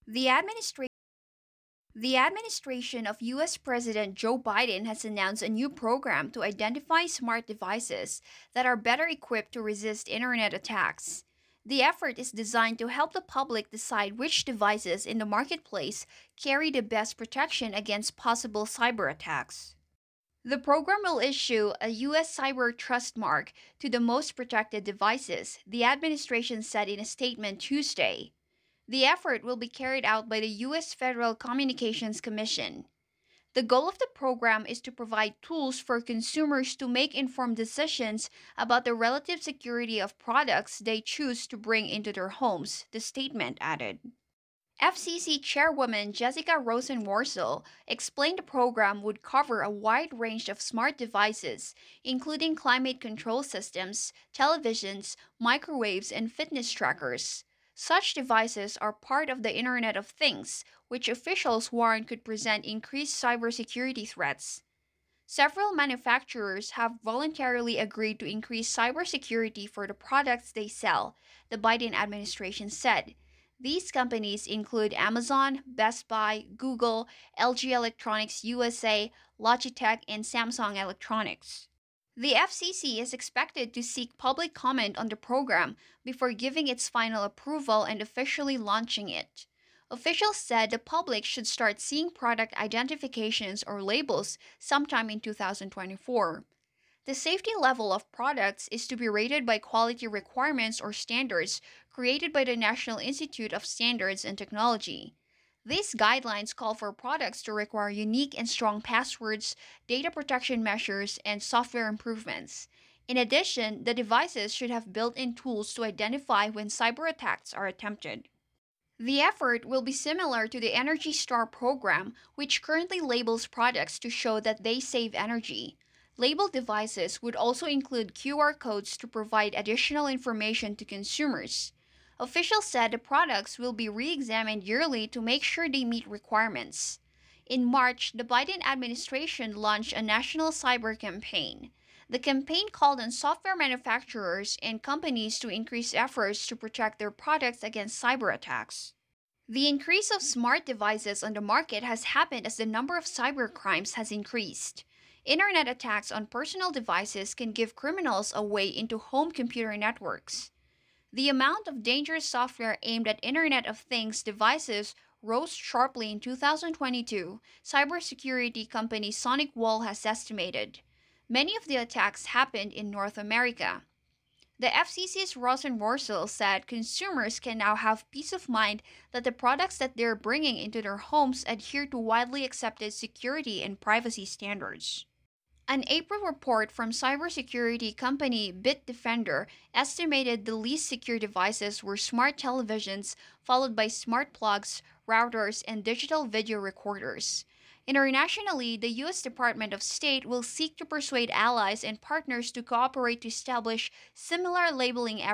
The administration The administration of US President Joe Biden has announced a new program to identify smart devices that are better equipped to resist internet attacks. The effort is designed to help the public decide which devices in the marketplace carry the best protection against possible cyber attacks. The program will issue a U.S. Cyber Trust Mark to the most protected devices, the administration said in a statement Tuesday. The effort will be carried out by the U.S. Federal Communications Commission. The goal of the program is to provide tools for consumers to make informed decisions about the relative security of products they choose to bring into their homes, the statement added. FCC Chairwoman Jessica Rosenworcel explained the program would cover a wide range of smart devices, including climate control systems, televisions, microwaves, and fitness trackers. Such devices are part of the Internet of Things, which officials warn could present increased cybersecurity threats. Several manufacturers have voluntarily agreed to increase cybersecurity for the products they sell, the Biden administration said. These companies include Amazon, Best Buy, Google, LG Electronics USA, Logitech, and Samsung Electronics. The FCC is expected to seek public comment on the program before giving its final approval and officially launching it. Officials said the public should start seeing product identifications or labels sometime in 2024. The safety level of products is to be rated by quality requirements or standards created by the National Institute of Standards and Technology. These guidelines call for products to require unique and strong passwords, data protection measures, and software improvements. In addition, the devices should have built in tools to identify when cyber attacks are attempted. The effort will be similar to the Energy Star program, which currently labels products to show that they save energy. Labeled devices would also include QR codes to provide additional information to consumers. Officials said the products will be re examined yearly to make sure they meet requirements. In March, the Biden administration launched a national cyber campaign. The campaign called on software manufacturers and companies to increase efforts to protect their products against cyber attacks. The increase of smart devices on the market has happened as the number of cybercrimes has increased. Internet attacks on personal devices can give criminals a way into home computer networks. The amount of dangerous software aimed at Internet of Things devices rose sharply in 2022, cybersecurity company SonicWall has estimated. Many of the attacks happened in North America. The FCC's Rosenworcel said consumers can now have peace of mind that the products that they're bringing into their homes adhere to widely accepted security and privacy standards. An April report from cybersecurity company Bitdefender estimated the least secure devices were smart televisions, followed by smart plugs, routers, and digital video recorders. Internationally, the U.S. Department of State will seek to persuade allies and partners to cooperate to establish similar labeling